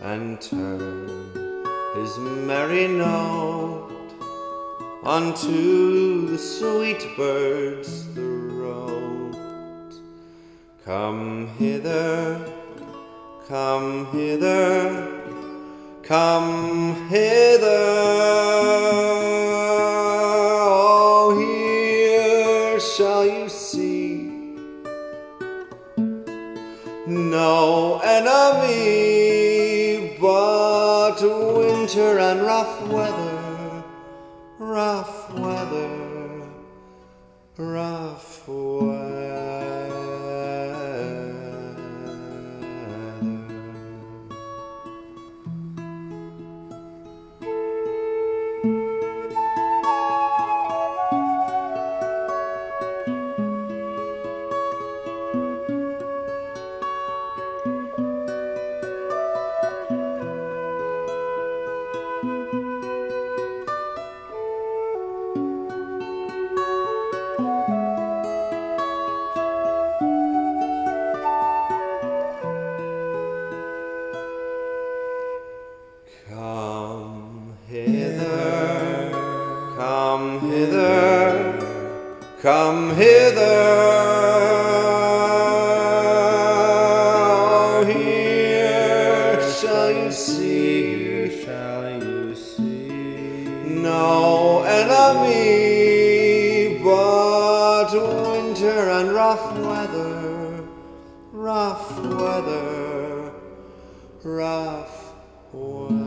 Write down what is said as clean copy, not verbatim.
and turn his merry note unto the sweet bird's throat. Come hither, come hither, come hither. Oh, here shall you see no enemy but winter and rough weather, rough weather, rough weather. Come hither, come hither, come hither. Oh, here shall you see, no enemy but winter and rough weather, rough weather, rough weather.